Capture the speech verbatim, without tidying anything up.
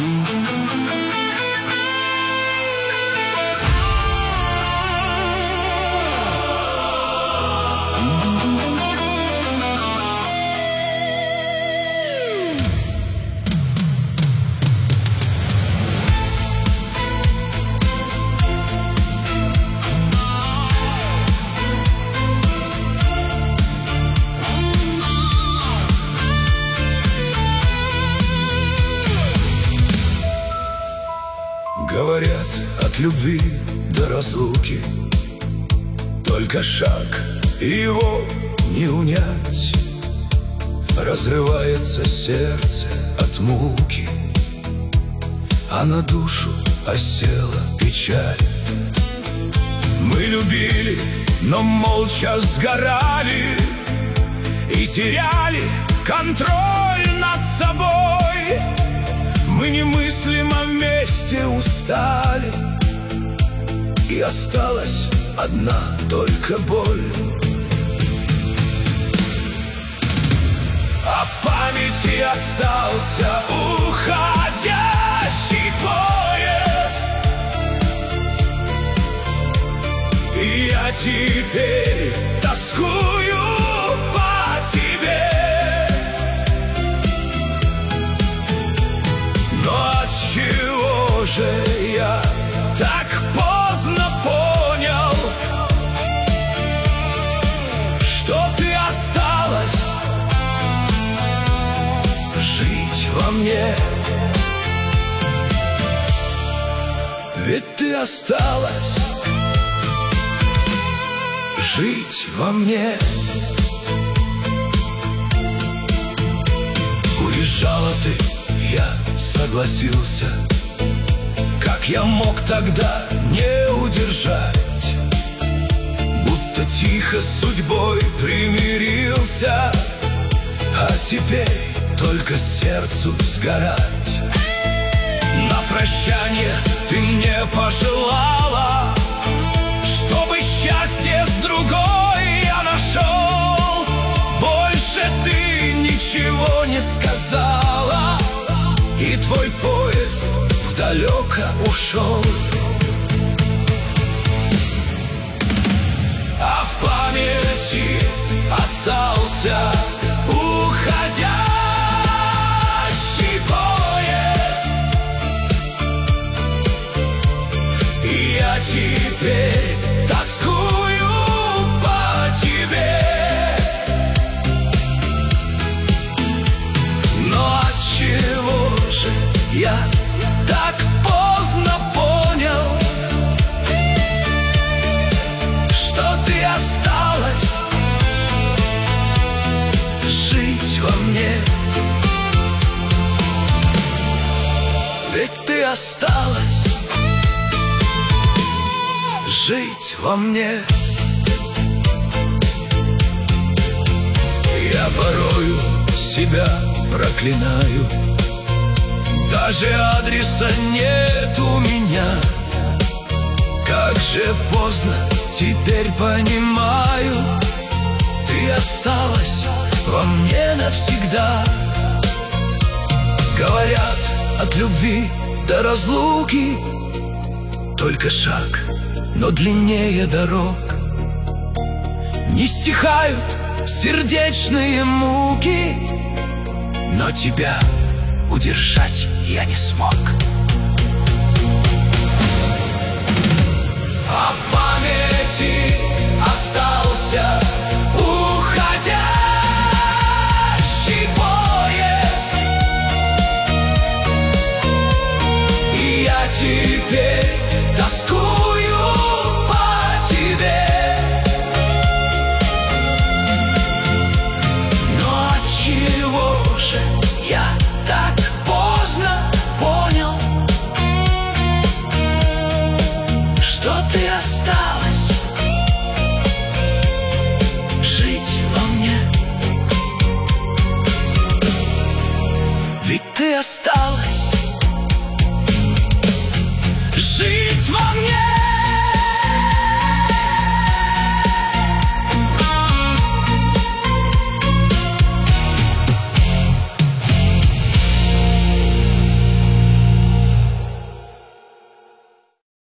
Говорят, от любви до разлуки только шаг, и его не унять. Разрывается сердце от муки, а на душу осела печаль. Мы любили, но молча сгорали и теряли контроль над собой. Мы немыслимо вместе устали, и осталась одна только боль. А в памяти остался уходящий поезд, и я теперь тоскую по тебе. Но отчего же я так поздно понял, что ты осталась жить во мне? Ведь ты осталась жить во мне. Уезжала ты, я согласился. Как я мог тогда не удержать? Будто тихо с судьбой примирился, а теперь только сердцу сгорать. На прощание ты мне пожелала, чтобы счастье с другой я нашел. Больше ты ничего не сказала, и твой поезд вдалеко ушел. А в памяти остался уходящий поезд, и я теперь тоскую по тебе. Но отчего же я так поздно понял, что ты осталась жить во мне? Ведь ты осталась жить во мне. Я порою себя проклинаю, даже адреса нет у меня. Как же поздно, теперь понимаю, ты осталась во мне навсегда. Говорят, от любви до разлуки только шаг, но длиннее дорог. Не стихают сердечные муки, но тебя удержать я не смог. А в памяти остался уходящий поезд, и я теперь тоскую по тебе. Но отчего же я так поздно понял, что ты осталась жить во мне? Ведь ты осталась